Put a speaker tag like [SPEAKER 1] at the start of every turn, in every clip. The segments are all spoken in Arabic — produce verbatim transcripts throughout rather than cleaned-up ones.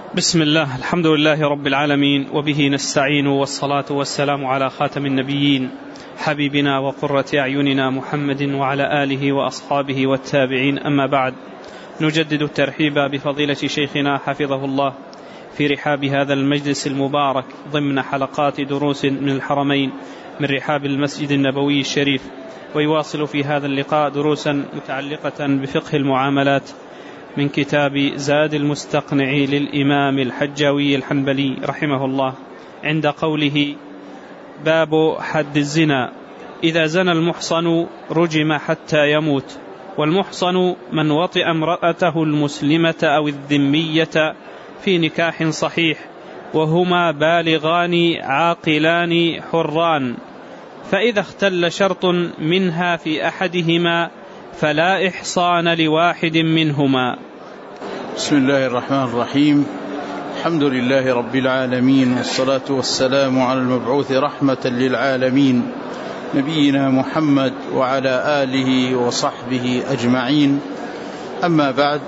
[SPEAKER 1] بسم الله، الحمد لله رب العالمين، وبه نستعين، والصلاة والسلام على خاتم النبيين حبيبنا وقرة أعيننا محمد وعلى آله وأصحابه والتابعين. أما بعد، نجدد الترحيب بفضيلة شيخنا حفظه الله في رحاب هذا المجلس المبارك ضمن حلقات دروس من الحرمين من رحاب المسجد النبوي الشريف، ويواصل في هذا اللقاء دروسا متعلقة بفقه المعاملات من كتاب زاد المستقنع للإمام الحجاوي الحنبلي رحمه الله، عند قوله: باب حد الزنا: إذا زنى المحصن رجم حتى يموت. والمحصن من وطئ امرأته المسلمة أو الذمية في نكاح صحيح، وهما بالغان عاقلان حران، فإذا اختل شرط منها في أحدهما فلا إحصان لواحد منهما.
[SPEAKER 2] بسم الله الرحمن الرحيم. الحمد لله رب العالمين، والصلاة والسلام على المبعوث رحمة للعالمين نبينا محمد وعلى آله وصحبه أجمعين. أما بعد،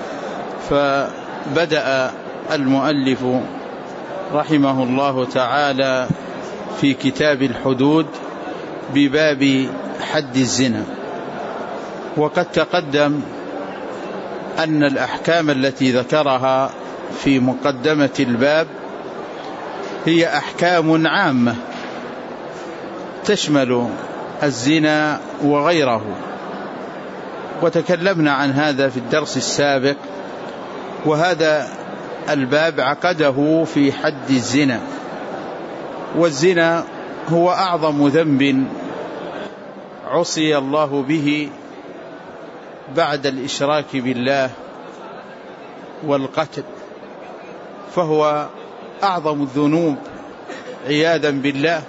[SPEAKER 2] فبدأ المؤلف رحمه الله تعالى في كتاب الحدود بباب حد الزنا. وقد تقدم أن الأحكام التي ذكرها في مقدمة الباب هي أحكام عامة تشمل الزنا وغيره، وتكلمنا عن هذا في الدرس السابق. وهذا الباب عقده في حد الزنا، والزنا هو أعظم ذنب عصي الله به بعد الإشراك بالله والقتل، فهو أعظم الذنوب عياذا بالله،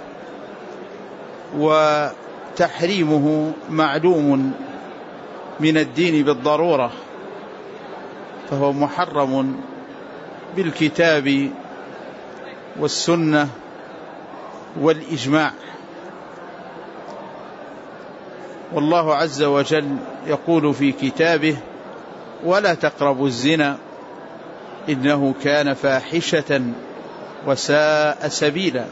[SPEAKER 2] وتحريمه معلوم من الدين بالضرورة، فهو محرم بالكتاب والسنة والإجماع. والله عز وجل يقول في كتابه: ولا تقربوا الزنا إنه كان فاحشة وساء سبيلا.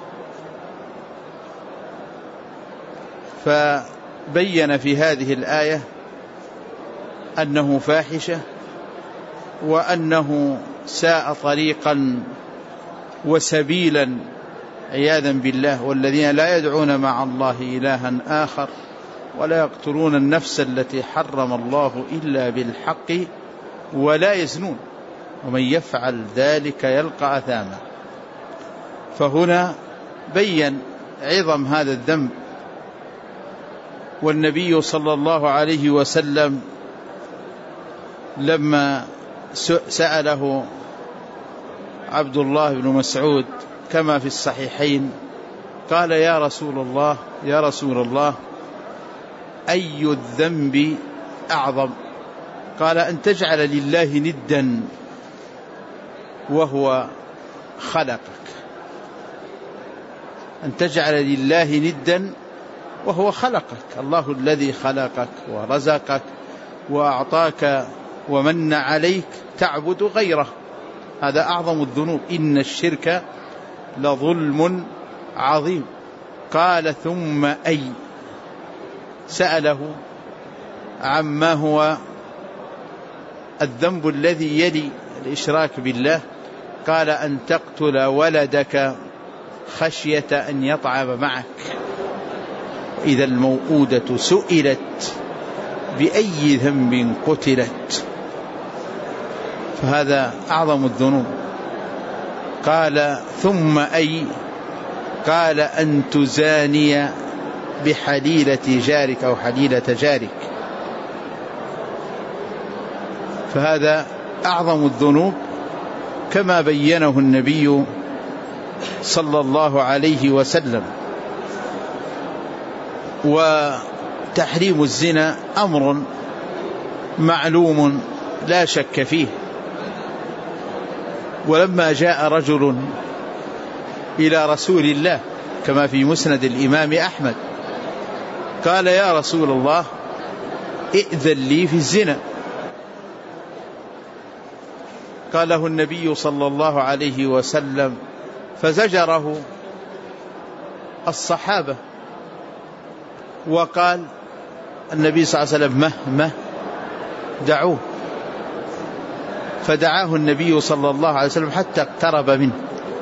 [SPEAKER 2] فبين في هذه الآية أنه فاحشة، وأنه ساء طريقا وسبيلا عياذا بالله. والذين لا يدعون مع الله إلها آخر ولا يقتلون النفس التي حرم الله إلا بالحق ولا يزنون ومن يفعل ذلك يلقى أثاما. فهنا بين عظم هذا الذنب. والنبي صلى الله عليه وسلم لما سأله عبد الله بن مسعود كما في الصحيحين قال: يا رسول الله يا رسول الله أي الذنب أعظم؟ قال: أن تجعل لله ندا وهو خلقك. أن تجعل لله ندا وهو خلقك، الله الذي خلقك ورزقك وأعطاك ومن عليك، تعبد غيره. هذا أعظم الذنوب، إن الشرك لظلم عظيم. قال: ثم أي؟ سأله عما هو الذنب الذي يلي الإشراك بالله. قال: أن تقتل ولدك خشية أن يطعم معك. إذا الموءودة سئلت بأي ذنب قتلت، فهذا أعظم الذنوب. قال: ثم أي؟ قال: أن تزاني بحليلة جارك أو حليلة جارك. فهذا أعظم الذنوب كما بينه النبي صلى الله عليه وسلم. وتحريم الزنا أمر معلوم لا شك فيه. ولما جاء رجل إلى رسول الله كما في مسند الإمام أحمد قال: يا رسول الله ائذن لي في الزنا. قاله النبي صلى الله عليه وسلم فزجره الصحابة، وقال النبي صلى الله عليه وسلم مه مه دعوه، فدعاه النبي صلى الله عليه وسلم حتى اقترب منه،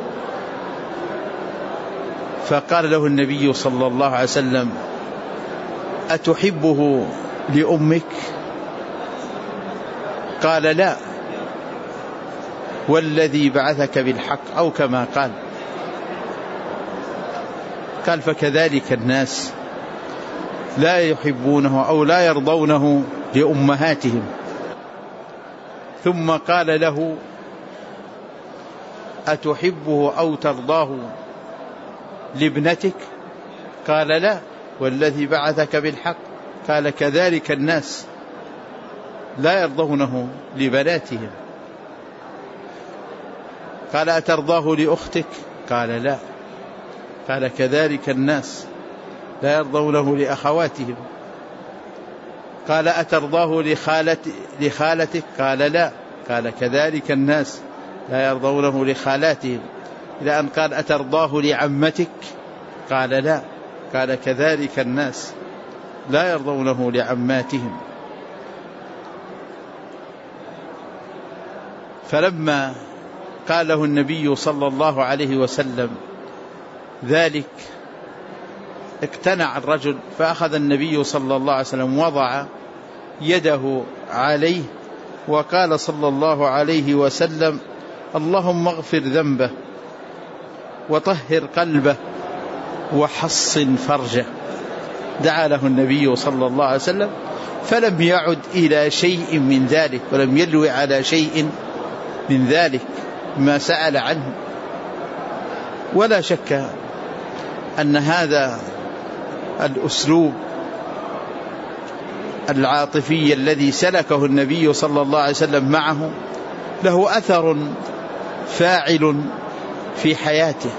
[SPEAKER 2] فقال له النبي صلى الله عليه وسلم أتحبه لأمك؟ قال لا والذي بعثك بالحق، أو كما قال. قال فكذلك الناس لا يحبونه أو لا يرضونه لأمهاتهم. ثم قال له أتحبه أو ترضاه لابنتك؟ قال لا والذي بعثك بالحق. قال كذلك الناس لا يرضونه لبناتهم. قال أترضاه لأختك؟ قال لا. قال كذلك الناس لا يرضونه لأخواتهم. قال أترضاه لخالت لخالتك؟ قال لا. قال كذلك الناس لا يرضونه لخالاتهم، إلى أن قال أترضاه لعمتك؟ قال لا. قال كذلك الناس لا يرضونه لعماتهم. فلما قاله النبي صلى الله عليه وسلم ذلك اقتنع الرجل، فأخذ النبي صلى الله عليه وسلم وضع يده عليه وقال صلى الله عليه وسلم اللهم اغفر ذنبه وطهر قلبه وحصن فرجه. دعا له النبي صلى الله عليه وسلم فلم يعد إلى شيء من ذلك، ولم يلوي على شيء من ذلك ما سأل عنه. ولا شك أن هذا الأسلوب العاطفي الذي سلكه النبي صلى الله عليه وسلم معه له أثر فاعل في حياته.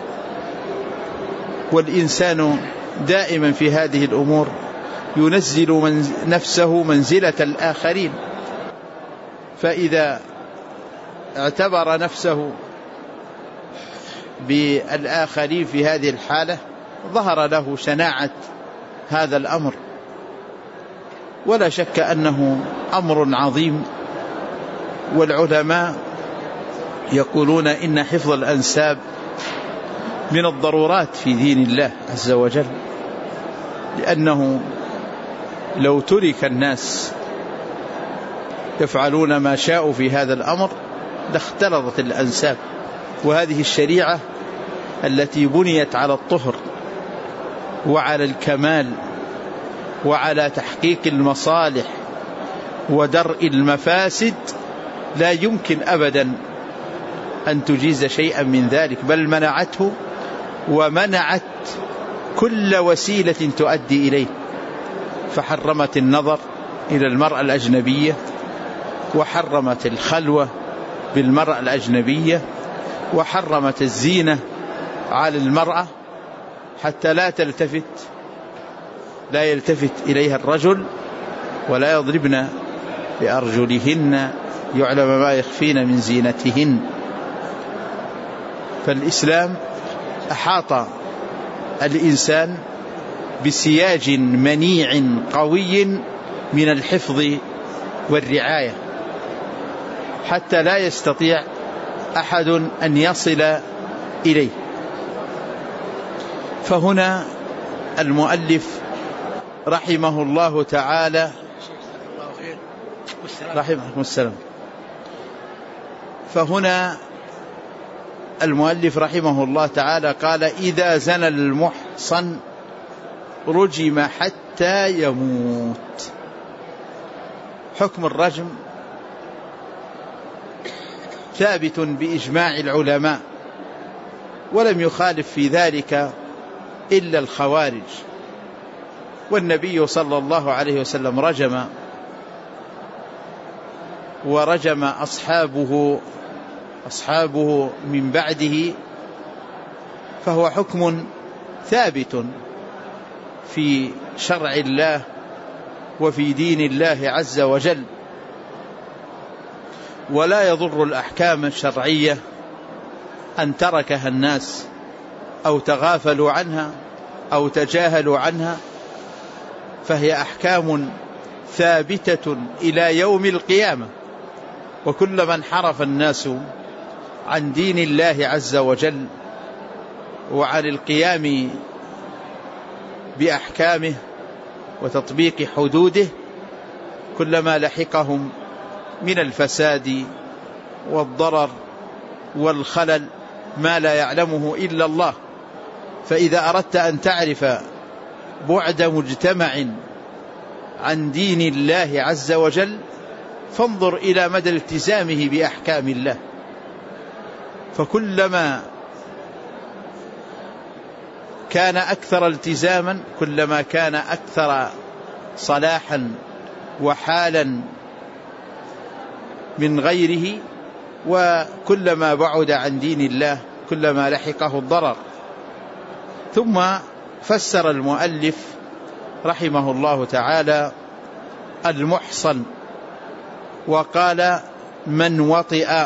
[SPEAKER 2] والإنسان دائما في هذه الأمور ينزل من نفسه منزلة الآخرين، فإذا اعتبر نفسه بالآخرين في هذه الحالة ظهر له شناعة هذا الأمر. ولا شك أنه أمر عظيم، والعلماء يقولون إن حفظ الأنساب من الضرورات في دين الله عز وجل، لأنه لو ترك الناس يفعلون ما شاءوا في هذا الأمر لاختلطت الأنساب. وهذه الشريعة التي بنيت على الطهر وعلى الكمال وعلى تحقيق المصالح ودرء المفاسد لا يمكن أبدا أن تجيز شيئا من ذلك، بل منعته ومنعت كل وسيلة تؤدي إليه. فحرمت النظر إلى المرأة الأجنبية، وحرمت الخلوة بالمرأة الأجنبية، وحرمت الزينة على المرأة حتى لا تلتفت لا يلتفت إليها الرجل، ولا يضربن بأرجلهن يعلم ما يخفين من زينتهن. فالإسلام أحاط الإنسان بسياج منيع قوي من الحفظ والرعاية حتى لا يستطيع أحد أن يصل إليه. فهنا المؤلف رحمه الله تعالى رحمه السلام فهنا المؤلف رحمه الله تعالى قال إذا زنى المحصن رجم حتى يموت. حكم الرجم ثابت بإجماع العلماء، ولم يخالف في ذلك إلا الخوارج. والنبي صلى الله عليه وسلم رجم ورجم أصحابه أصحابه من بعده، فهو حكم ثابت في شرع الله وفي دين الله عز وجل. ولا يضر الأحكام الشرعية أن تركها الناس أو تغافلوا عنها أو تجاهلوا عنها، فهي أحكام ثابتة إلى يوم القيامة. وكلما انحرف الناس عن دين الله عز وجل وعن القيام بأحكامه وتطبيق حدوده، كلما لحقهم من الفساد والضرر والخلل ما لا يعلمه إلا الله. فإذا أردت أن تعرف بعد مجتمع عن دين الله عز وجل فانظر إلى مدى التزامه بأحكام الله، فكلما كان أكثر التزاما كلما كان أكثر صلاحا وحالا من غيره، وكلما بعد عن دين الله كلما لحقه الضرر. ثم فسر المؤلف رحمه الله تعالى المحصن وقال: من وطئ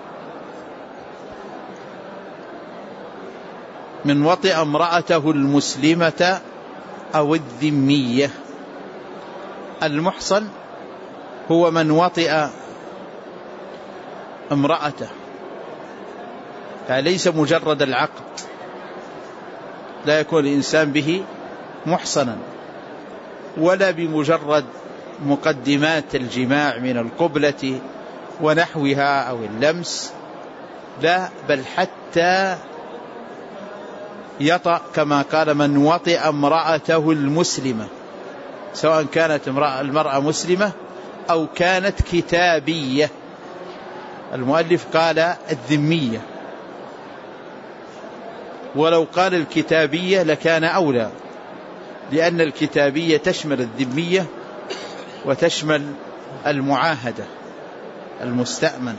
[SPEAKER 2] من وطئ امرأته المسلمة أو الذمية. المحصن هو من وطئ امرأته، يعني ليس مجرد العقد، لا يكون الإنسان به محصنا، ولا بمجرد مقدمات الجماع من القبلة ونحوها أو اللمس، لا، بل حتى يطأ كما قال: من وطئ امرأته المسلمة، سواء كانت المرأة مسلمة أو كانت كتابية. المؤلف قال الذمية، ولو قال الكتابية لكان أولى، لأن الكتابية تشمل الذمية وتشمل المعاهدة المستأمن.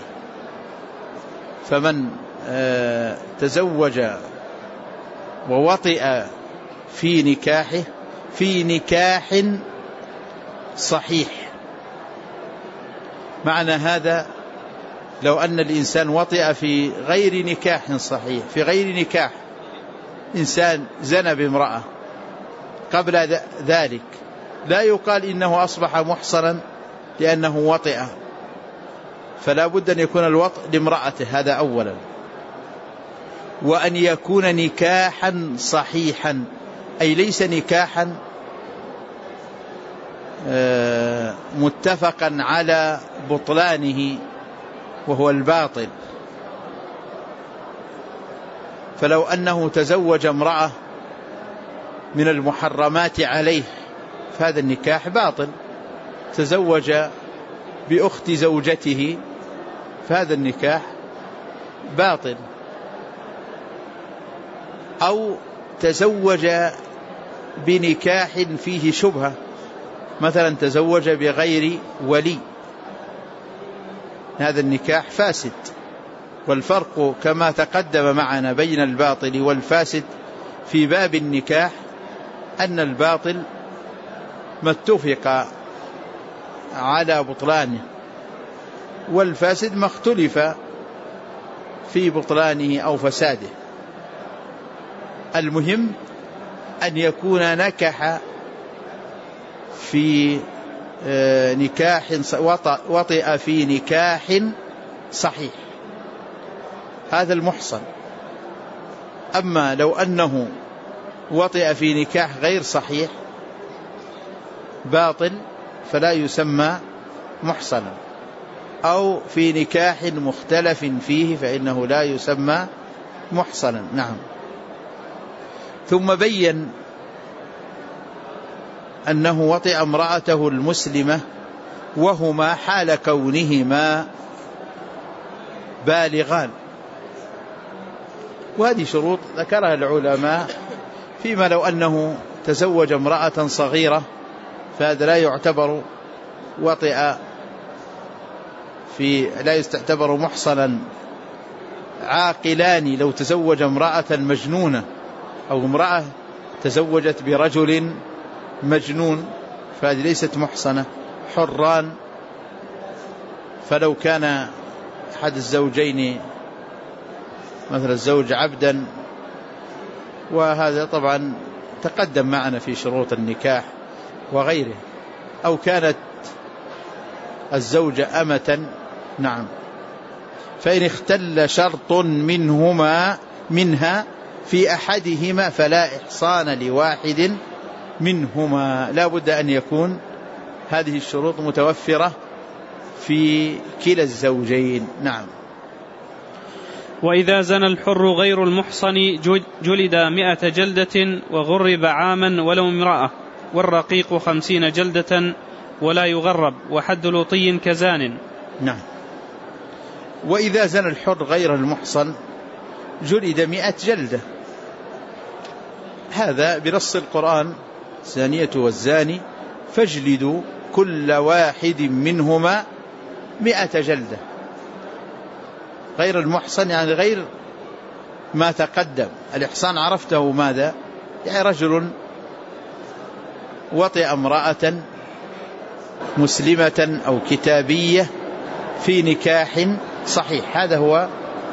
[SPEAKER 2] فمن تزوج ووطئ في نكاحه في نكاح صحيح، معنى هذا لو أن الإنسان وطئ في غير نكاح صحيح، في غير نكاح، إنسان زنى بامرأة قبل ذلك، لا يقال إنه أصبح محصنا لأنه وطئ، فلا بد أن يكون الوطء لامرأته، هذا أولا. وأن يكون نكاحا صحيحا، أي ليس نكاحا متفقا على بطلانه وهو الباطل. فلو أنه تزوج امرأة من المحرمات عليه فهذا النكاح باطل، تزوج بأخت زوجته فهذا النكاح باطل، أو تزوج بنكاح فيه شبهة، مثلا تزوج بغير ولي، هذا النكاح فاسد. والفرق كما تقدم معنا بين الباطل والفاسد في باب النكاح أن الباطل ما اتفق على بطلانه، والفاسد ما اختلف في بطلانه أو فساده. المهم أن يكون نكح في نكاح وطئ في نكاح صحيح، هذا المحصن. أما لو أنه وطئ في نكاح غير صحيح باطل فلا يسمى محصنا، أو في نكاح مختلف فيه فإنه لا يسمى محصنا. نعم. ثم بين أنه وطئ امرأته المسلمة وهما حال كونهما بالغان، وهذه شروط ذكرها العلماء فيما لو أنه تزوج امرأة صغيرة فهذا لا يعتبر وطئ في لا يستعتبر محصنا. عاقلان لو تزوج امرأة مجنونة أو امرأة تزوجت برجل مجنون فهذه ليست محصنة. حران فلو كان أحد الزوجين مثل الزوج عبدا، وهذا طبعا تقدم معنا في شروط النكاح وغيره، أو كانت الزوجة أمة. نعم. فإن اختل شرط منهما منها في أحدهما فلا إحصان لواحد منهما، لا بد أن يكون هذه الشروط متوفرة في كلا الزوجين. نعم.
[SPEAKER 1] وإذا زنى الحر غير المحصن جلد مئة جلدة وغرب عاما ولو امرأة، والرقيق خمسين جلدة ولا يغرب، وحد لطي كزان.
[SPEAKER 2] نعم. وإذا زنى الحر غير المحصن جلد مئة جلدة، هذا بنص القرآن: الزانية والزاني فاجلدوا كل واحد منهما مئة جلدة. غير المحصن يعني غير ما تقدم. الإحصان عرفته ماذا؟ يعني رجل وطئ امرأة مسلمة أو كتابية في نكاح صحيح، هذا هو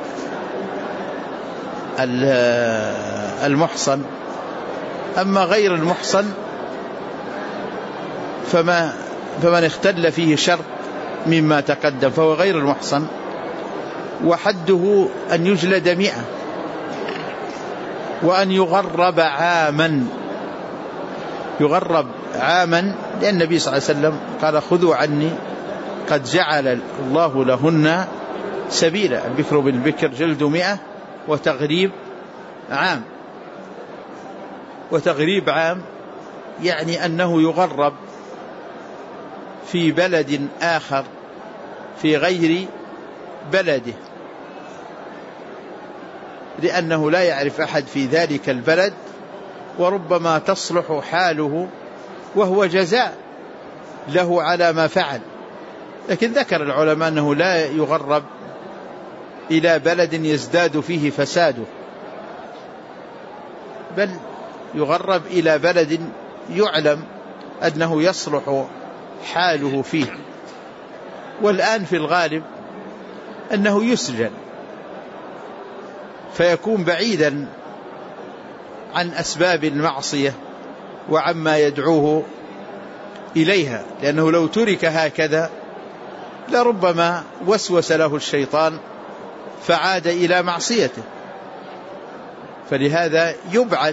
[SPEAKER 2] المحصن. أما غير المحصن فما فمن اختل فيه شرط مما تقدم فهو غير المحصن، وحده أن يجلد مئة وأن يغرب عاما. يغرب عاما لأن النبي صلى الله عليه وسلم قال: خذوا عني قد جعل الله لهن سبيلا. البكر بالبكر جلد مئة وتغريب عام. وتغريب عام يعني أنه يغرب في بلد آخر في غير بلده، لأنه لا يعرف أحد في ذلك البلد، وربما تصلح حاله وهو جزاء له على ما فعل. لكن ذكر العلماء أنه لا يغرب إلى بلد يزداد فيه فساده، بل يغرب إلى بلد يعلم أنه يصلح حاله فيه. والآن في الغالب أنه يسجن فيكون بعيدا عن أسباب المعصية وعما يدعوه إليها، لأنه لو ترك هكذا لربما وسوس له الشيطان فعاد إلى معصيته. فلهذا يبعد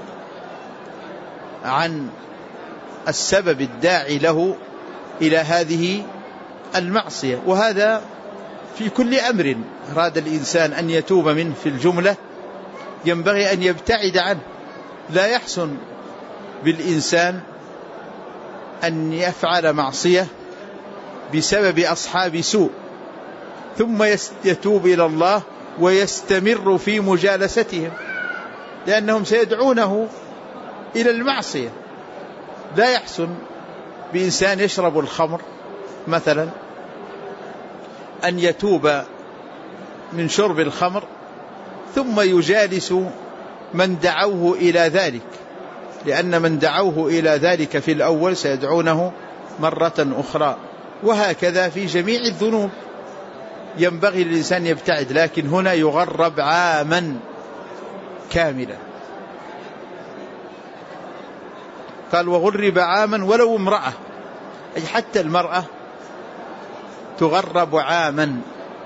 [SPEAKER 2] عن السبب الداعي له إلى هذه المعصية. وهذا في كل أمر أراد الإنسان أن يتوب منه في الجملة ينبغي أن يبتعد عنه. لا يحسن بالإنسان أن يفعل معصية بسبب أصحاب سوء ثم يتوب إلى الله ويستمر في مجالستهم، لأنهم سيدعونه إلى المعصية. لا يحسن بإنسان يشرب الخمر مثلا أن يتوب من شرب الخمر ثم يجالس من دعوه إلى ذلك، لأن من دعوه إلى ذلك في الأول سيدعونه مرة أخرى. وهكذا في جميع الذنوب ينبغي للإنسان يبتعد، لكن هنا يغرب عاما كاملا. قال: وغرب عاما ولو امرأة، أي حتى المرأة تغرب عاما.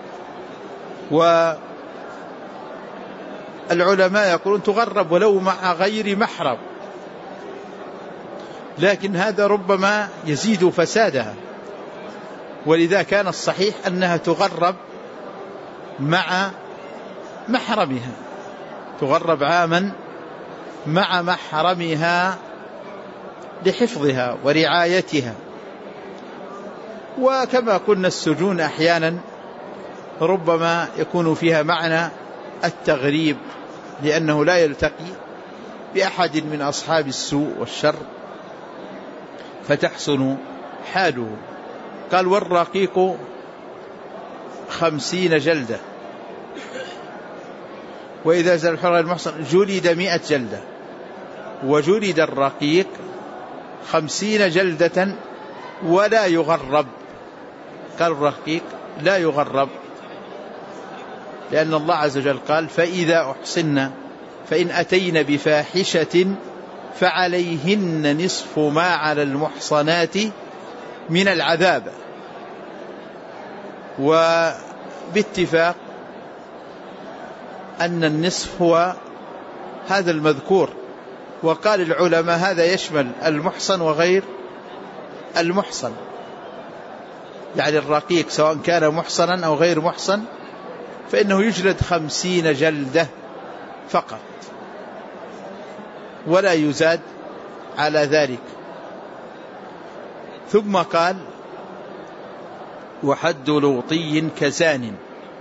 [SPEAKER 2] والعلماء يقولون تغرب ولو مع غير محرم، لكن هذا ربما يزيد فسادها، ولذا كان الصحيح أنها تغرب مع محرمها، تغرب عاما مع محرمها لحفظها ورعايتها. وكما قلنا السجون أحيانا ربما يكون فيها معنى التغريب، لأنه لا يلتقي بأحد من أصحاب السوء والشر فتحسن حاله. قال: والرقيق خمسين جلدة. وإذا زال الحر المحصن جلد مئة جلدة، وجلد الرقيق خمسين جلدة ولا يغرب. قال: الرقيق لا يغرب لأن الله عز وجل قال فإذا أحصن فإن أتين بفاحشة فعليهن نصف ما على المحصنات من العذاب. وباتفاق أن النصف هو هذا المذكور، وقال العلماء هذا يشمل المحصن وغير المحصن، يعني الرقيق سواء كان محصنا أو غير محصن فإنه يجلد خمسين جلدة فقط ولا يزاد على ذلك. ثم قال وحد لوطي كزان.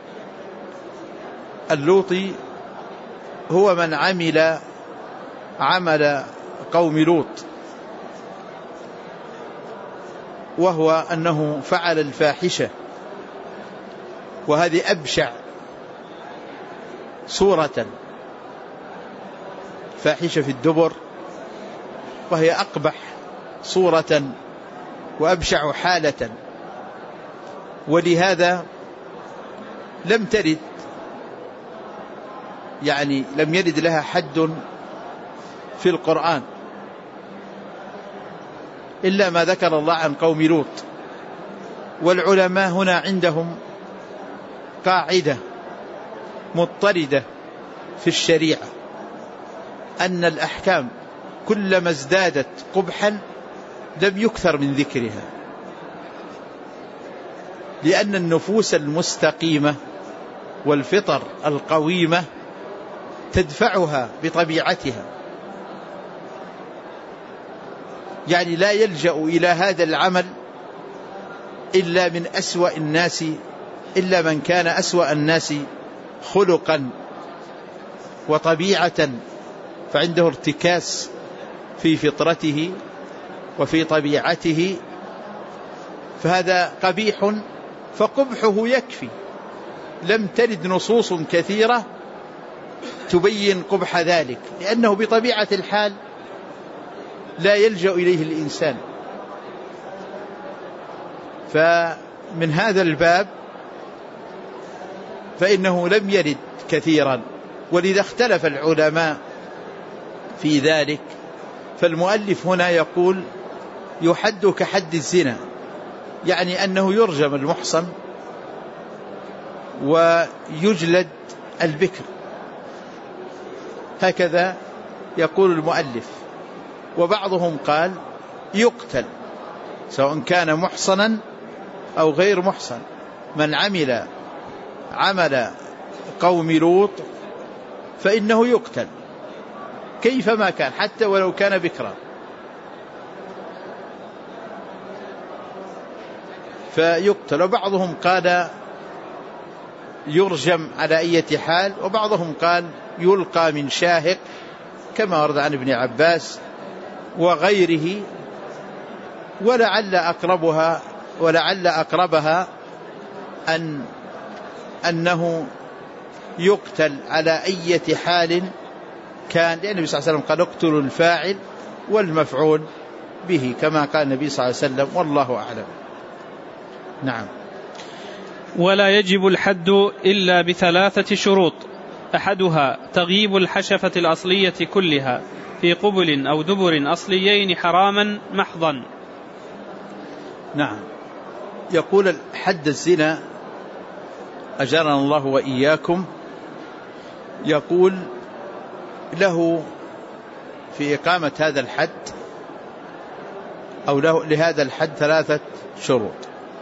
[SPEAKER 2] اللوطي هو من عمل عمل قوم لوط، وهو أنه فعل الفاحشة، وهذه أبشع صورة، فاحشة في الدبر، وهي أقبح صورة وأبشع حالة. ولهذا لم ترد يعني لم يرد لها حد في القرآن إلا ما ذكر الله عن قوم لوط. والعلماء هنا عندهم قاعدة مضطردة في الشريعة، أن الأحكام كلما ازدادت قبحا لم يكثر من ذكرها، لأن النفوس المستقيمة والفطر القويمة تدفعها بطبيعتها، يعني لا يلجأ إلى هذا العمل إلا من أسوأ الناس، إلا من كان أسوأ الناس خلقا وطبيعة، فعنده ارتكاس في فطرته وفي طبيعته، فهذا قبيح فقبحه يكفي. لم ترد نصوص كثيرة تبين قبح ذلك، لأنه بطبيعة الحال لا يلجأ إليه الإنسان. فمن هذا الباب فإنه لم يرد كثيرا، ولذا اختلف العلماء في ذلك. فالمؤلف هنا يقول يحد كحد الزنا، يعني أنه يرجم المحصن ويجلد البكر، هكذا يقول المؤلف. وبعضهم قال يقتل سواء كان محصنا أو غير محصن، من عمل عمل قوم لوط فإنه يقتل كيفما كان، حتى ولو كان بكرا. فيقتل. وبعضهم قال يرجم على أي حال، وبعضهم قال يلقى من شاهق كما ورد عن ابن عباس وغيره. ولعل أقربها ولعل أقربها أن أنه يقتل على أي حال كان، لأن النبي صلى الله عليه وسلم قال اقتلوا الفاعل والمفعول به، كما قال النبي صلى الله عليه وسلم، والله أعلم. نعم.
[SPEAKER 1] ولا يجب الحد إلا بثلاثة شروط، أحدها تغييب الحشفة الأصلية كلها في قبل أو دبر أصليين حراما محضا.
[SPEAKER 2] نعم. يقول حد الزنا أجرنا الله وإياكم، يقول له في إقامة هذا الحد أو له لهذا الحد ثلاثة شروط.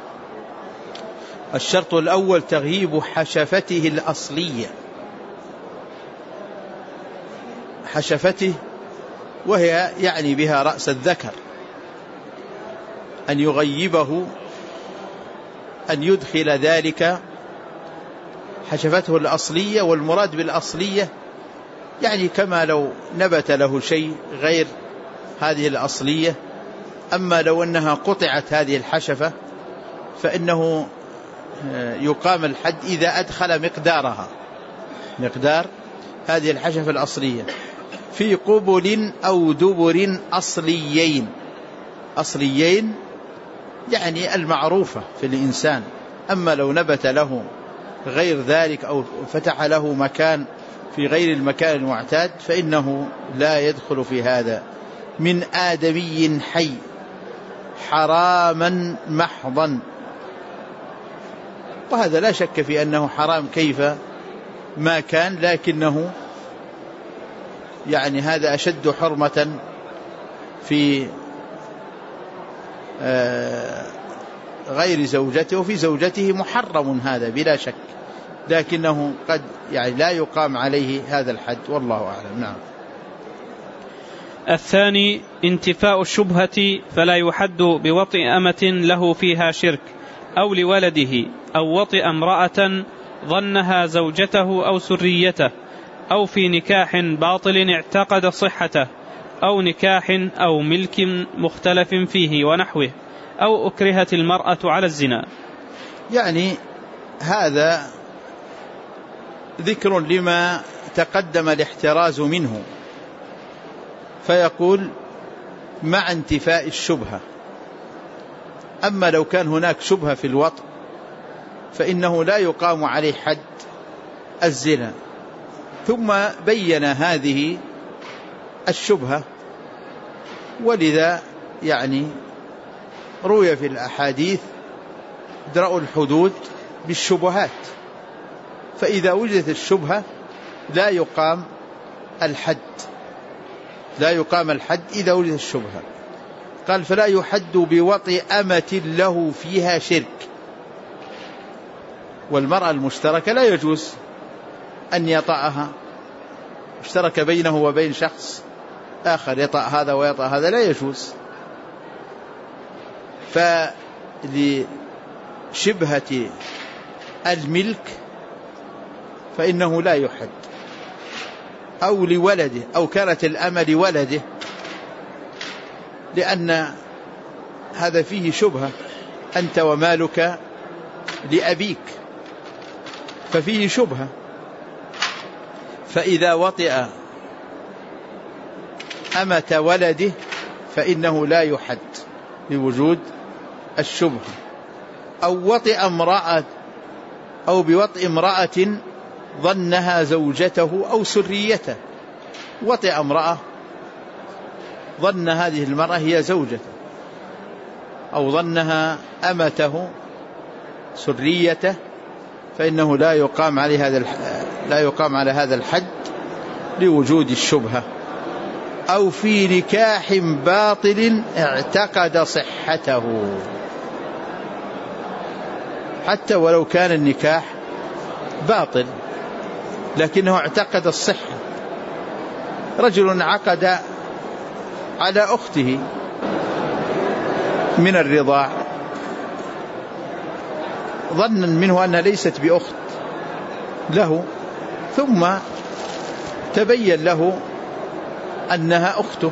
[SPEAKER 2] الشرط الأول تغييب حشفته الأصلية، حشفته وهي يعني بها رأس الذكر، أن يغيبه، أن يدخل ذلك حشفته الأصلية. والمراد بالأصلية يعني كما لو نبت له شيء غير هذه الأصلية. أما لو أنها قطعت هذه الحشفة فإنه يقام الحد إذا أدخل مقدارها، مقدار هذه الحشفة الأصلية في قبل أو دبر أصليين. أصليين يعني المعروفة في الإنسان. أما لو نبت له غير ذلك أو فتح له مكان في غير المكان المعتاد فإنه لا يدخل في هذا. من آدمي حي حراما محضا، وهذا لا شك في أنه حرام كيف ما كان، لكنه يعني هذا أشد حرمة في غير زوجته، وفي زوجته محرم هذا بلا شك، لكنه قد يعني لا يقام عليه هذا الحد، والله أعلم. نعم.
[SPEAKER 1] الثاني انتفاء الشبهة، فلا يحد بوطئ أمة له فيها شرك، أو لولده، أو وطئ امرأة ظنها زوجته أو سريته، أو في نكاح باطل اعتقد صحته، أو نكاح أو ملك مختلف فيه ونحوه، أو أكرهت المرأة على الزنا.
[SPEAKER 2] يعني هذا ذكر لما تقدم الاحتراز منه، فيقول مع انتفاء الشبهة. أما لو كان هناك شبهة في الوطء فإنه لا يقام عليه حد الزنا، ثم بين هذه الشبهة، ولذا يعني روي في الأحاديث درء الحدود بالشبهات، فإذا وجدت الشبهة لا يقام الحد، لا يقام الحد إذا وجدت الشبهة. قال فلا يحد بوطئ أمة له فيها شرك، والمرأة المشتركة لا يجوز أن يطأها، اشترك بينه وبين شخص آخر يطأ هذا ويطأ هذا، لا يجوز. فلشبهة الملك فإنه لا يحد، أو لولده، أو كانت الأمة لولده، لأن هذا فيه شبهة، أنت ومالك لأبيك، ففيه شبهة. فإذا وطئ أمة ولده فإنه لا يحد لوجود الشبهة. أو وطئ امرأة، أو بوطئ امرأة ظنها زوجته أو سريته، وطئ امرأة ظن هذه المرأة هي زوجته، أو ظنها أمته سريته، فإنه لا يقام عليه هذا لا يقام على هذا الحد لوجود الشبهة. أو في نكاح باطل اعتقد صحته، حتى ولو كان النكاح باطل لكنه اعتقد الصحة. رجل عقد على أخته من الرضاع ظنا منه أنها ليست بأخت له، ثم تبين له أنها أخته،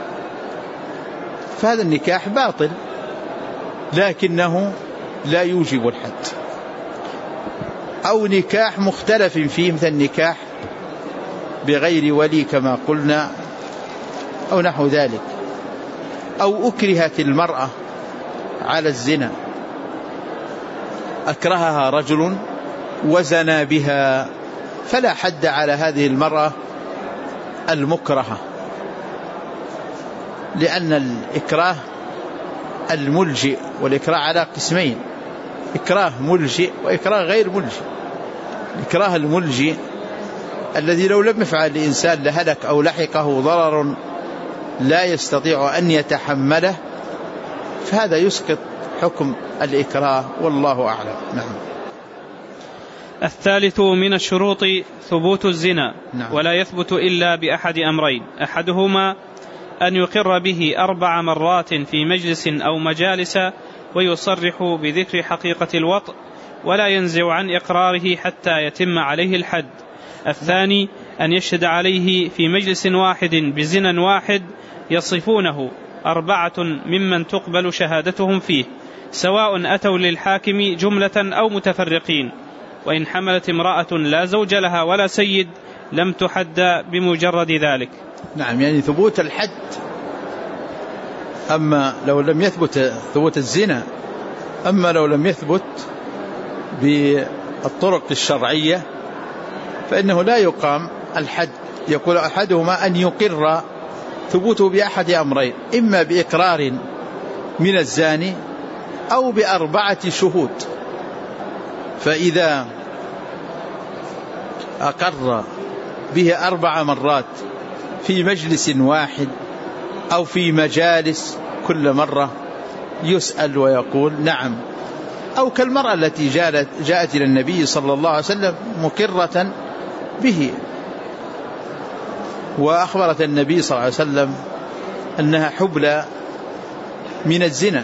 [SPEAKER 2] فهذا النكاح باطل لكنه لا يوجب الحد. أو نكاح مختلف فيه، مثل النكاح بغير ولي كما قلنا أو نحو ذلك. أو أكرهت المرأة على الزنا، أكرهها رجل وزنى بها، فلا حد على هذه المرأة المكرهة، لأن الإكراه الملجئ، والإكراه على قسمين: إكراه ملجئ وإكراه غير ملجئ. الإكراه الملجئ الذي لو لم يفعل الإنسان لهلك أو لحقه ضرر لا يستطيع أن يتحمله، فهذا يسقط حكم الإكراه، والله أعلم. نعم.
[SPEAKER 1] الثالث من الشروط ثبوت الزنا.
[SPEAKER 2] نعم.
[SPEAKER 1] ولا يثبت إلا بأحد أمرين: أحدهما أن يقر به أربع مرات في مجلس أو مجالس ويصرح بذكر حقيقة الوطء ولا ينزع عن إقراره حتى يتم عليه الحد. الثاني أن يشهد عليه في مجلس واحد بزنا واحد يصفونه أربعة ممن تقبل شهادتهم فيه، سواء أتوا للحاكم جملة أو متفرقين. وإن حملت امرأة لا زوج لها ولا سيد لم تحد بمجرد ذلك.
[SPEAKER 2] نعم، يعني ثبوت الحد. أما لو لم يثبت ثبوت الزنا، أما لو لم يثبت الطرق الشرعية فإنه لا يقام الحد. يقول أحدهما أن يقر ثبوته بأحد أمرين: إما بإقرار من الزاني أو بأربعة شهود. فإذا أقر به أربع مرات في مجلس واحد أو في مجالس كل مرة يسأل ويقول نعم. أو كالمرأة التي جاءت إلى النبي صلى الله عليه وسلم مقرة به، وأخبرت النبي صلى الله عليه وسلم أنها حبلى من الزنا،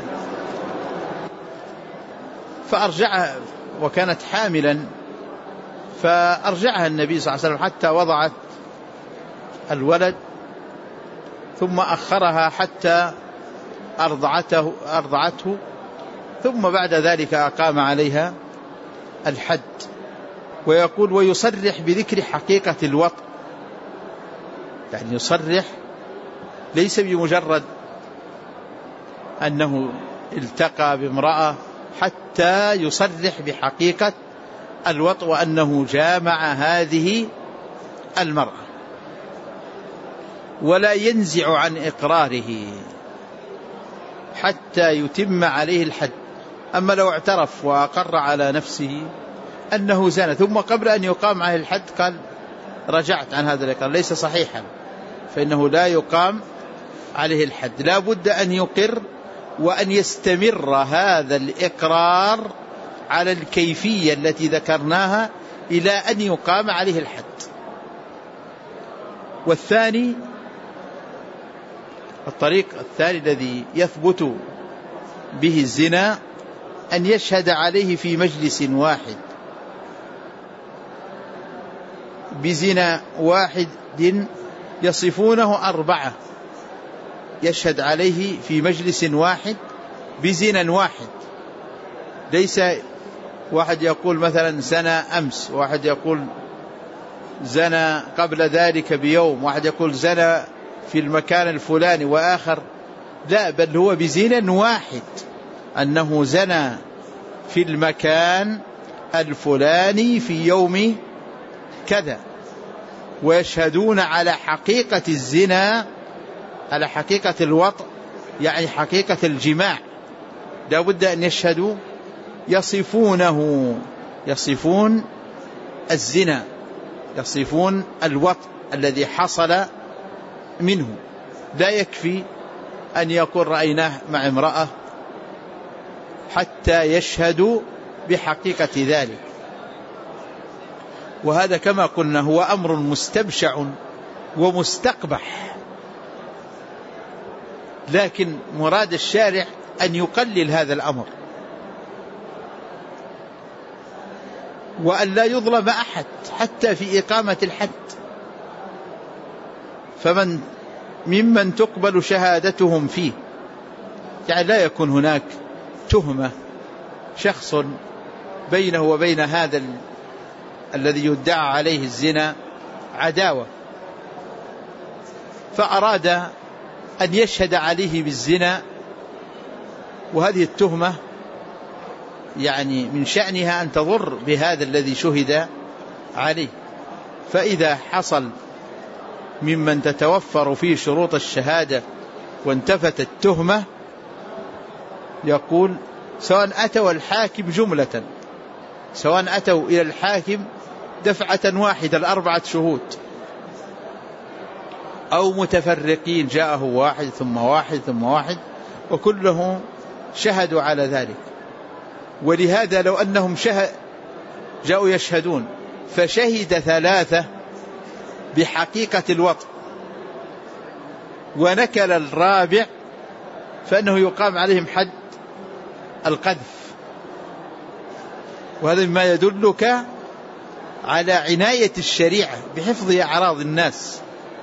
[SPEAKER 2] فأرجعها وكانت حاملا، فأرجعها النبي صلى الله عليه وسلم حتى وضعت الولد، ثم أخرها حتى أرضعته, أرضعته ثم بعد ذلك أقام عليها الحد. ويقول ويصرح بذكر حقيقة الوطء، يعني يصرح ليس بمجرد أنه التقى بامرأة، حتى يصرح بحقيقة الوطء وأنه جامع هذه المرأة، ولا ينزع عن إقراره حتى يتم عليه الحد. أما لو اعترف وأقر على نفسه أنه زنى ثم قبل أن يقام عليه الحد قال رجعت عن هذا الإقرار، ليس صحيحا، فإنه لا يقام عليه الحد. لا بد أن يقر وأن يستمر هذا الإقرار على الكيفية التي ذكرناها إلى أن يقام عليه الحد. والثاني الطريق الثاني الذي يثبت به الزنا أن يشهد عليه في مجلس واحد بزنا واحد يصفونه أربعة، يشهد عليه في مجلس واحد بزنا واحد، ليس واحد يقول مثلا زنى أمس، واحد يقول زنى قبل ذلك بيوم، واحد يقول زنى في المكان الفلاني وآخر، لا، بل هو بزنا واحد، أنه زنى في المكان الفلاني في يوم كذا. ويشهدون على حقيقة الزنا، على حقيقة الوطء، يعني حقيقة الجماع، لا بد أن يشهدوا يصفونه، يصفون الزنا، يصفون الوطء الذي حصل منه. لا يكفي أن يقول رأيناه مع امرأة حتى يشهدوا بحقيقة ذلك. وهذا كما قلنا هو أمر مستبشع ومستقبح، لكن مراد الشارع أن يقلل هذا الأمر، وأن لا يظلم أحد حتى في إقامة الحد. فمن ممن تقبل شهادتهم فيه، يعني لا يكون هناك تهمة شخص بينه وبين هذا ال... الذي يدعى عليه الزنا عداوة، فأراد أن يشهد عليه بالزنا، وهذه التهمة يعني من شأنها أن تضر بهذا الذي شهد عليه. فإذا حصل ممن تتوفر فيه شروط الشهادة وانتفت التهمة، يقول سواء أتوا الحاكم جملة، سواء أتوا إلى الحاكم دفعة واحدة الأربعة شهود، أو متفرقين جاءه واحد ثم واحد ثم واحد وكلهم شهدوا على ذلك. ولهذا لو أنهم شهد جاءوا يشهدون فشهد ثلاثة بحقيقة الوطء ونكل الرابع، فإنه يقام عليهم حد القذف. وهذا مما يدلك على عناية الشريعة بحفظ أعراض الناس.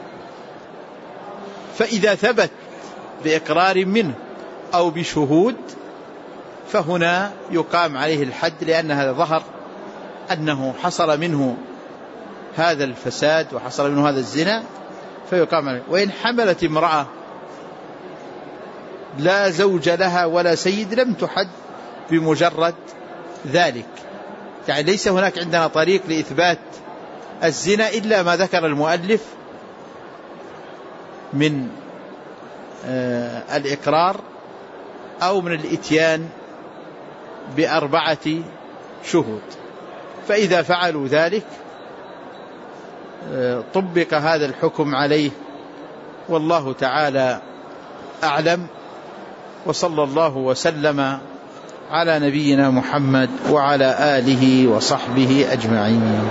[SPEAKER 2] فإذا ثبت بإقرار منه أو بشهود فهنا يقام عليه الحد، لأن هذا ظهر أنه حصل منه هذا الفساد وحصل منه هذا الزنا، فيقام عليه. وإن حملت امرأة لا زوج لها ولا سيد لم تحد بمجرد ذلك، يعني ليس هناك عندنا طريق لإثبات الزنا إلا ما ذكر المؤلف من آه الإقرار أو من الإتيان بأربعة شهود. فإذا فعلوا ذلك آه طبق هذا الحكم عليه، والله تعالى أعلم. وصلى الله وسلم على نبينا محمد وعلى آله وصحبه أجمعين.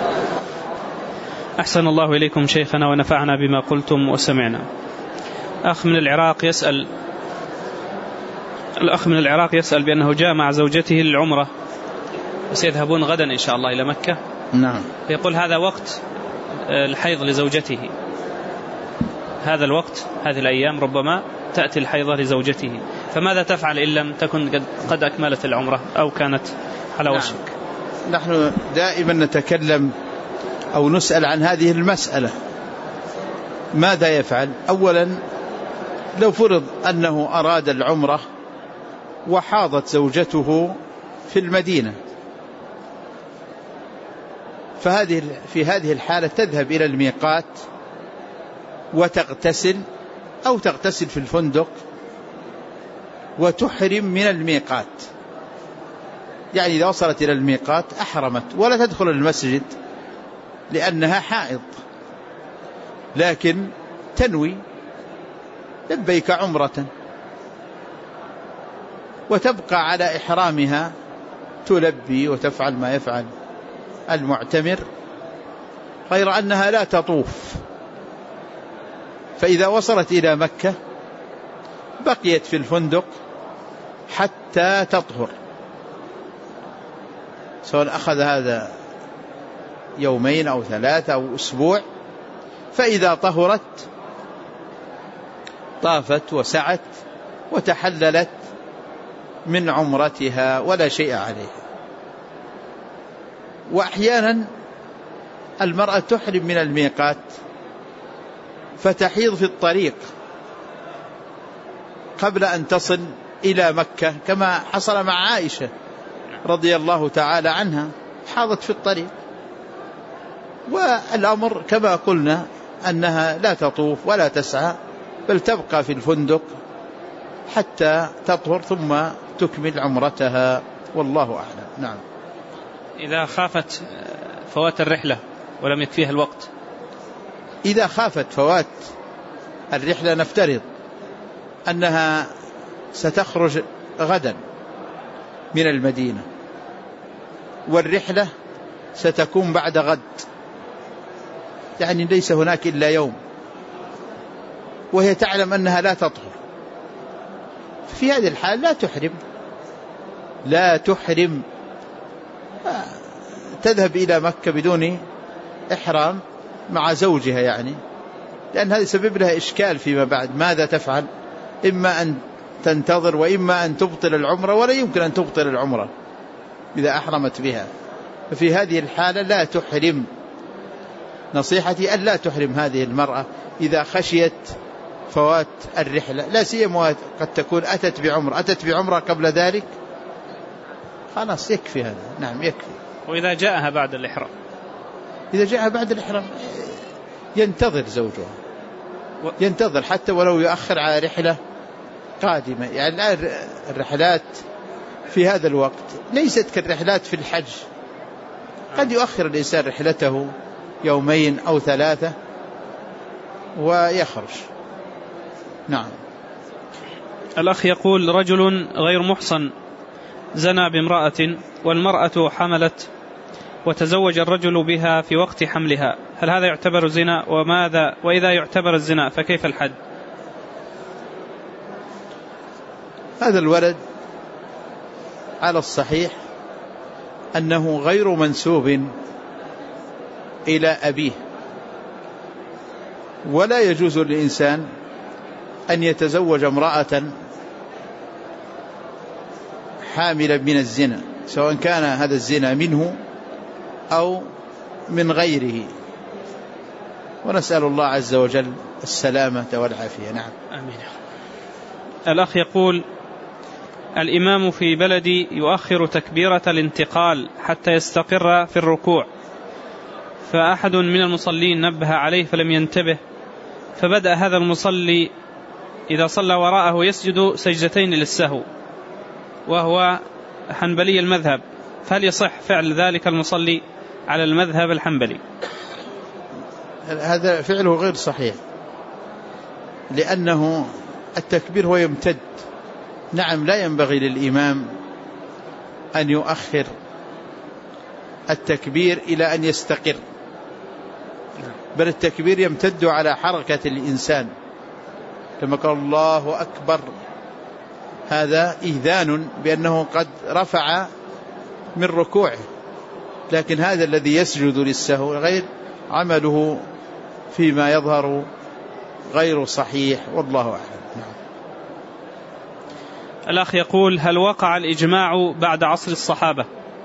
[SPEAKER 1] أحسن الله إليكم شيخنا ونفعنا بما قلتم وسمعنا. أخ من العراق يسأل الأخ من العراق يسأل بأنه جاء مع زوجته للعمرة وسيذهبون غدا إن شاء الله إلى مكة.
[SPEAKER 2] نعم.
[SPEAKER 1] يقول هذا وقت الحيض لزوجته، هذا الوقت هذه الأيام ربما تأتي الحيضة لزوجته، فماذا تفعل إن لم تكن قد أكملت العمرة أو كانت على وشك؟
[SPEAKER 2] نعم. نحن دائما نتكلم أو نسأل عن هذه المسألة، ماذا يفعل؟ أولا لو فرض أنه أراد العمرة وحاضت زوجته في المدينة، فهذه في هذه الحالة تذهب إلى الميقات وتغتسل أو تغتسل في الفندق وتحرم من الميقات. يعني إذا وصلت إلى الميقات أحرمت ولا تدخل المسجد لأنها حائض، لكن تنوي لبيك عمرة وتبقى على إحرامها، تلبي وتفعل ما يفعل المعتمر، غير أنها لا تطوف. فإذا وصلت إلى مكة بقيت في الفندق حتى تطهر، سواء أخذ هذا يومين أو ثلاثة أو أسبوع. فإذا طهرت طافت وسعت وتحللت من عمرتها ولا شيء عليها. وأحيانا المرأة تحرم من الميقات فتحيض في الطريق قبل أن تصل إلى مكة، كما حصل مع عائشة رضي الله تعالى عنها، حاضت في الطريق. والأمر كما قلنا أنها لا تطوف ولا تسعى، بل تبقى في الفندق حتى تطهر ثم تكمل عمرتها، والله أعلم. نعم.
[SPEAKER 1] إذا خافت فوات الرحلة ولم يكفيها الوقت،
[SPEAKER 2] إذا خافت فوات الرحلة نفترض أنها ستخرج غدا من المدينة والرحلة ستكون بعد غد، يعني ليس هناك إلا يوم، وهي تعلم أنها لا تطهر، في هذه الحال لا تحرم لا تحرم تذهب إلى مكة بدون إحرام مع زوجها، يعني لأن هذا سبب لها إشكال فيما بعد. ماذا تفعل؟ إما أن تنتظر وإما أن تبطل العمرة، ولا يمكن أن تبطل العمرة إذا أحرمت بها. ففي هذه الحالة لا تحرم. نصيحتي أن لا تحرم هذه المرأة إذا خشيت فوات الرحلة، لا سيما قد تكون أتت بعمرة أتت بعمرة قبل ذلك، خلاص يكفي هذا. نعم يكفي.
[SPEAKER 1] وإذا جاءها بعد الإحرام
[SPEAKER 2] إذا جاءها بعد الإحرام ينتظر زوجها، ينتظر حتى ولو يؤخر على رحلة قادمة. يعني الآن الرحلات في هذا الوقت ليست كالرحلات في الحج، قد يؤخر الإنسان رحلته يومين أو ثلاثة ويخرج. نعم.
[SPEAKER 1] الأخ يقول رجل غير محصن زنى بامرأة والمرأة حملت وتزوج الرجل بها في وقت حملها، هل هذا يعتبر زنا؟ وماذا وإذا يعتبر الزنا فكيف الحد؟
[SPEAKER 2] هذا الولد على الصحيح أنه غير منسوب إلى أبيه، ولا يجوز للإنسان أن يتزوج امرأة حاملا من الزنا، سواء كان هذا الزنا منه أو من غيره، ونسأل الله عز وجل السلامة والعافية. نعم.
[SPEAKER 1] آمين. الأخ يقول الإمام في بلدي يؤخر تكبيرة الانتقال حتى يستقر في الركوع، فأحد من المصلين نبه عليه فلم ينتبه، فبدأ هذا المصلي إذا صلى وراءه يسجد سجدتين للسهو وهو حنبلي المذهب، فهل يصح فعل ذلك المصلي على المذهب الحنبلي؟
[SPEAKER 2] هذا فعله غير صحيح، لأنه التكبير هو يمتد. نعم، لا ينبغي للإمام أن يؤخر التكبير إلى أن يستقر، بل التكبير يمتد على حركة الإنسان، كما قال الله أكبر، هذا إذان بأنه قد رفع من ركوعه. لكن هذا الذي يسجد للسهو غير عمله فيما يظهر غير صحيح، والله أعلم. نعم.
[SPEAKER 1] الأخ يقول: هل وقع الإجماع بعد عصر الصحابة؟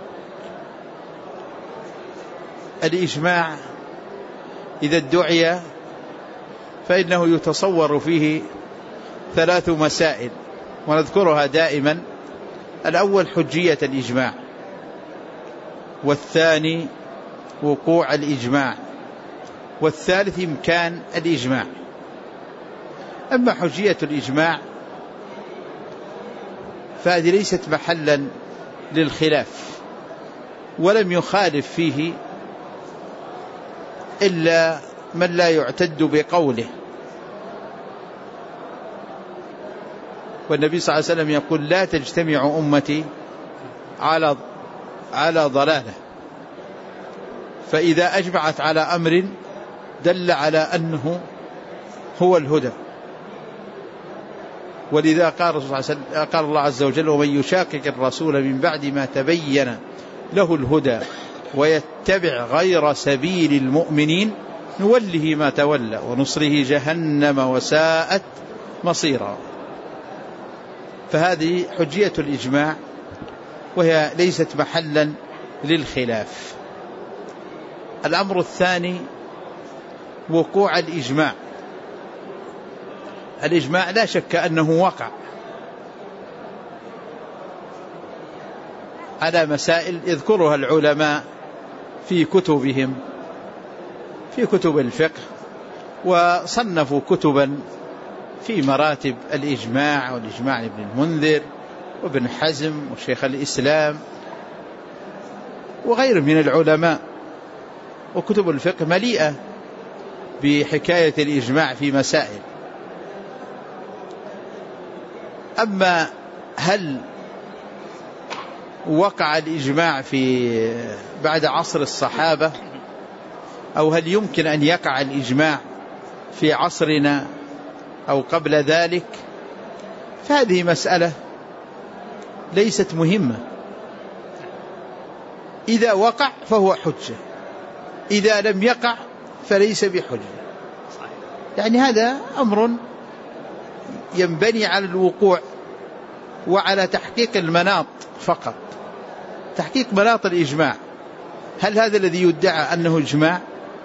[SPEAKER 2] الإجماع إذا ادعي فإنه يتصور فيه ثلاث مسائل ونذكرها دائما. الأول حجية الإجماع، والثاني وقوع الإجماع، والثالث إمكان الإجماع. أما حجية الإجماع فهذه ليست محلا للخلاف، ولم يخالف فيه إلا من لا يعتد بقوله. والنبي صلى الله عليه وسلم يقول: لا تجتمع أمتي على على ضلالة، فإذا أجمعت على أمر دل على أنه هو الهدى. ولذا قال, قال الله عز وجل: ومن يشاقق الرسول من بعد ما تبين له الهدى ويتبع غير سبيل المؤمنين نوله ما تولى ونصره جهنم وساءت مصيرا. فهذه حجية الإجماع، وهي ليست محلا للخلاف. الأمر الثاني وقوع الإجماع. الإجماع لا شك أنه وقع على مسائل يذكرها العلماء في كتبهم، في كتب الفقه، وصنفوا كتبا في مراتب الإجماع، والإجماع ابن المنذر وابن حزم وشيخ الإسلام وغير من العلماء. وكتب الفقه مليئة بحكاية الإجماع في مسائل. أما هل وقع الإجماع في بعد عصر الصحابة، أو هل يمكن أن يقع الإجماع في عصرنا أو قبل ذلك، فهذه مسألة ليست مهمة. إذا وقع فهو حجة، إذا لم يقع فليس بحجة. يعني هذا أمر ينبني على الوقوع وعلى تحقيق المناط فقط، تحقيق مناط الإجماع. هل هذا الذي يدعى أنه إجماع؟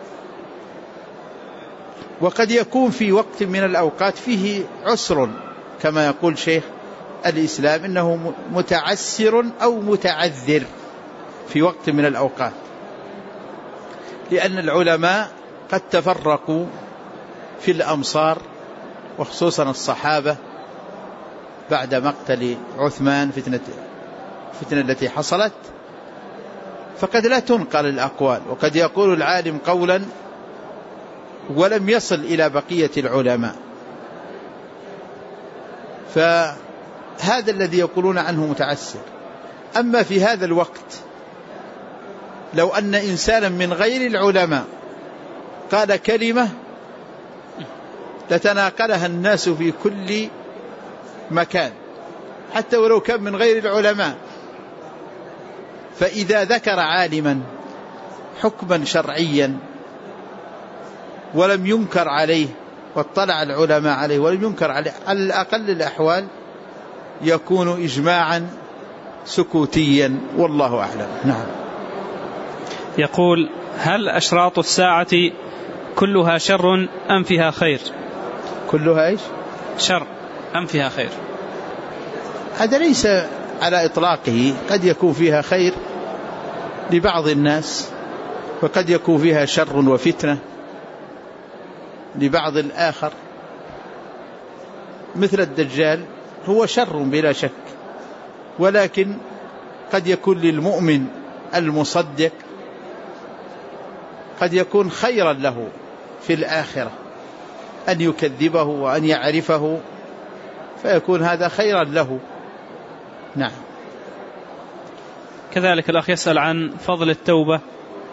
[SPEAKER 2] وقد يكون في وقت من الأوقات فيه عسر، كما يقول شيخ الإسلام إنه متعسر أو متعذر في وقت من الأوقات، لأن العلماء قد تفرقوا في الأمصار، وخصوصا الصحابة بعد مقتل عثمان، فتنة فتنة التي حصلت، فقد لا تنقل الأقوال، وقد يقول العالم قولا ولم يصل إلى بقية العلماء. فهذا الذي يقولون عنه متعسر. أما في هذا الوقت لو أن إنسانا من غير العلماء قال كلمة لتناقلها الناس في كل مكان، حتى ولو كان من غير العلماء. فإذا ذكر عالما حكما شرعيا ولم ينكر عليه، واطلع العلماء عليه ولم ينكر عليه، على أقل الأحوال يكون إجماعا سكوتيا، والله أعلم. نعم.
[SPEAKER 1] يقول: هل أشراط الساعة كلها شر أم فيها خير؟
[SPEAKER 2] كلها إيش؟
[SPEAKER 1] شر أم فيها خير؟
[SPEAKER 2] هذا ليس على إطلاقه، قد يكون فيها خير لبعض الناس وقد يكون فيها شر وفتنة لبعض الآخر. مثل الدجال هو شر بلا شك، ولكن قد يكون للمؤمن المصدق قد يكون خيرا له في الآخرة أن يكذبه وأن يعرفه، فيكون هذا خيرا له. نعم.
[SPEAKER 1] كذلك الأخ يسأل عن فضل التوبة.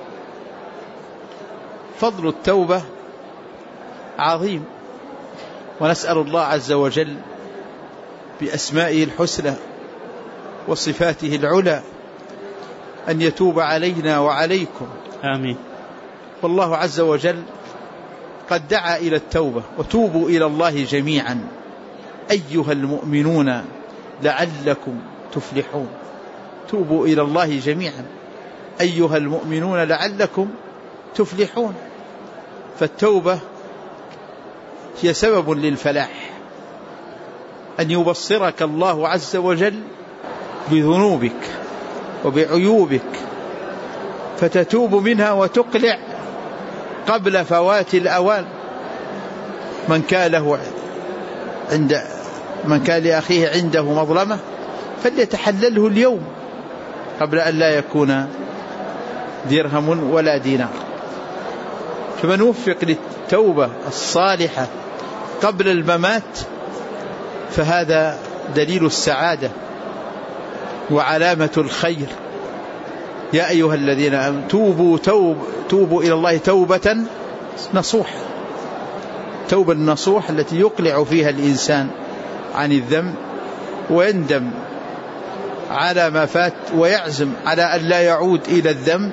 [SPEAKER 2] فضل التوبة عظيم، ونسأل الله عز وجل بأسمائه الحسنى وصفاته العلى أن يتوب علينا وعليكم.
[SPEAKER 1] آمين.
[SPEAKER 2] والله عز وجل قد دعا إلى التوبة: وتوبوا إلى الله جميعا أيها المؤمنون لعلكم تفلحون. توبوا إلى الله جميعا أيها المؤمنون لعلكم تفلحون. فالتوبة هي سبب للفلاح، أن يبصرك الله عز وجل بذنوبك وبعيوبك فتتوب منها وتقلع قبل فوات الأوان. من كان له عند من كان لأخيه عنده مظلمة فليتحلله اليوم قبل أن لا يكون درهم ولا دينار. فمن وفق للتوبة الصالحة قبل الممات فهذا دليل السعادة وعلامة الخير. يا أيها الذين آمنوا توبوا, توب توبوا إلى الله توبة نصوح. توبة النصوح التي يقلع فيها الإنسان عن الذنب ويندم على ما فات ويعزم على أن لا يعود إلى الذنب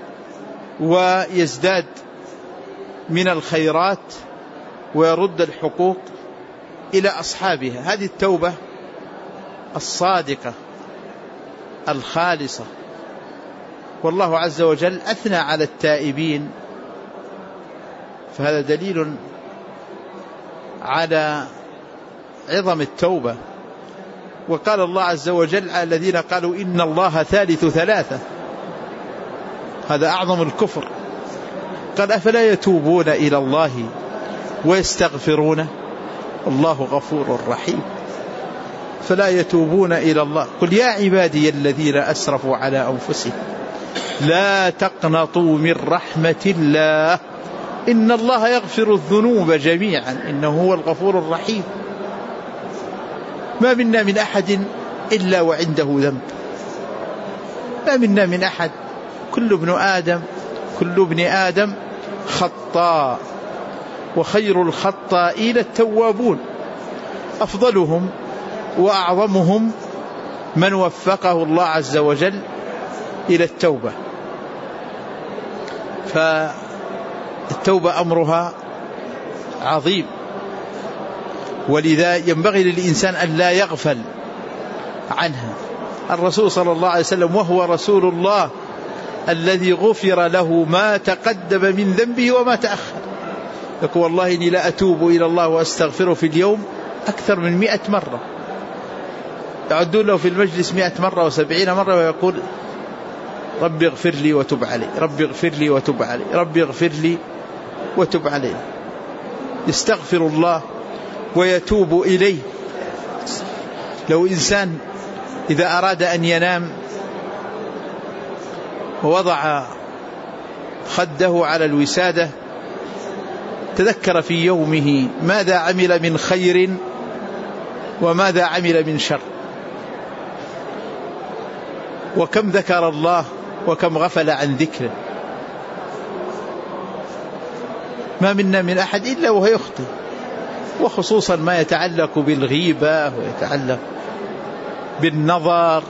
[SPEAKER 2] ويزداد من الخيرات ويرد الحقوق إلى أصحابها. هذه التوبة الصادقة الخالصة. والله عز وجل أثنى على التائبين، فهذا دليل على عظم التوبة. وقال الله عز وجل على الذين قالوا إن الله ثالث ثلاثة، هذا أعظم الكفر. قال أفلا يتوبون إلى الله ويستغفرونه الله غفور رحيم. فلا يتوبون إلى الله. قل يا عبادي الذين أسرفوا على أنفسهم لا تقنطوا من رحمة الله إن الله يغفر الذنوب جميعا إنه هو الغفور الرحيم. ما منا من أحد إلا وعنده ذنب، ما منا من أحد، كل ابن آدم كل ابن آدم خطاء وخير الخطائين التوابون. أفضلهم وأعظمهم من وفقه الله عز وجل إلى التوبة. فالتوبة أمرها عظيم، ولذا ينبغي للإنسان أن لا يغفل عنها. الرسول صلى الله عليه وسلم وهو رسول الله الذي غفر له ما تقدم من ذنبه وما تأخر يقول والله إني لا أتوب إلى الله وأستغفره في اليوم أكثر من مئة مرة. يعدون له في المجلس مئة مرة وسبعين مرة ويقول ربي اغفر لي وتب علي، ربي اغفر لي وتب علي، ربي اغفر لي وتب علي. يستغفر الله ويتوب إليه. لو إنسان إذا أراد أن ينام ووضع خده على الوسادة تذكر في يومه ماذا عمل من خير وماذا عمل من شر، وكم ذكر الله وكم غفل عن ذكره. ما منا من أحد إلا وهو يخطئ، وخصوصا ما يتعلق بالغيبة ويتعلق بالنظر.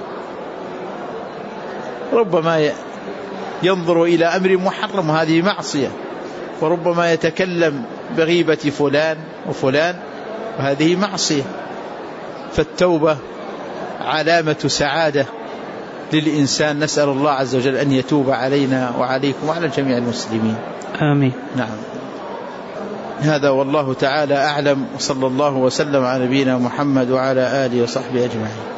[SPEAKER 2] ربما ينظر إلى أمر محرم هذه معصية، وربما يتكلم بغيبة فلان وفلان وهذه معصية. فالتوبة علامة سعادة للإنسان. نسأل الله عز وجل أن يتوب علينا وعليكم وعلى جميع المسلمين.
[SPEAKER 1] آمين.
[SPEAKER 2] نعم. هذا والله تعالى أعلم، وصلى الله وسلم على نبينا محمد وعلى آله وصحبه أجمعين.